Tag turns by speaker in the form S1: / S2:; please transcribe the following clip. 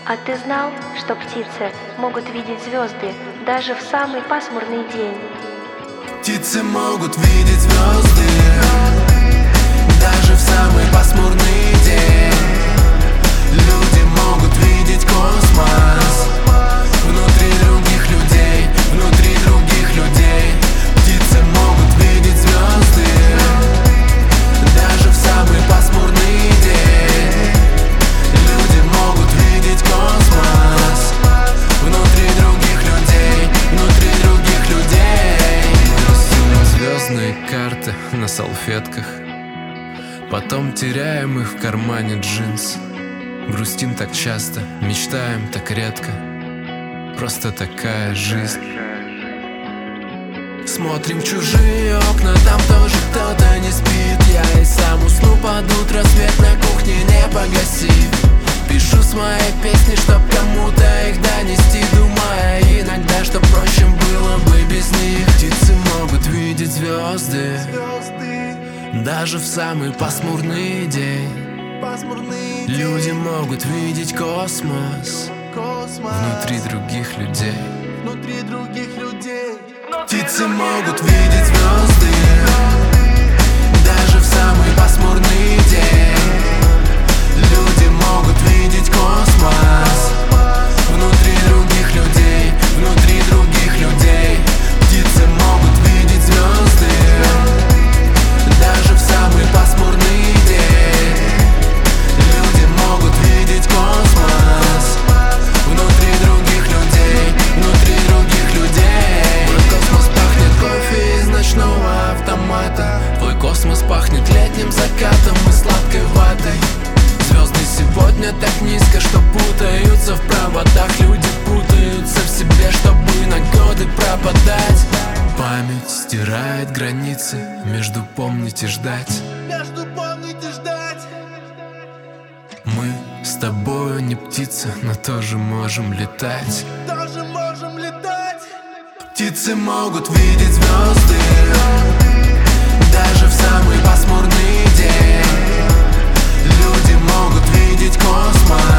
S1: А ты знал, что птицы могут видеть звезды даже в самый пасмурный день?
S2: Птицы могут видеть звезды даже в самый пасмурный день. Люди могут видеть космос внутри других людей, внутри других людей. Птицы могут видеть звезды даже в самый пасмурный день. Люди могут видеть космос внутри других людей, внутри других людей.
S3: Рисуем звездные карты на салфетках, потом теряем их в кармане джинс. Грустим так часто, мечтаем так редко. Просто такая жизнь.
S2: Смотрим в чужие окна, там тоже кто-то не спит. Я и сам усну под утро, свет на кухне не погасив. Пишу свои песни, чтоб кому-то их донести, думая иногда, что проще было бы без них. Птицы могут видеть звезды даже в самый пасмурный день. Люди могут видеть космос внутри других людей. Птицы могут видеть звезды даже в самый пасмурный день. Люди могут видеть космос внутри других людей, внутри других людей. Птицы могут видеть звезды даже в самый пасмурный день. Люди могут видеть космос внутри других людей, внутри других людей. Мой космос пахнет кофе из ночного автомата. Твой космос пахнет летним закатом и сладкой ватой. Звезды сегодня так низко, что путаются в проводах. Люди путаются в себе, чтобы на годы пропадать. Память стирает границы между помнить и ждать. Мы с тобою не птицы, но тоже можем летать. Птицы могут видеть звезды даже в самый пасмурный день. Люди могут видеть космос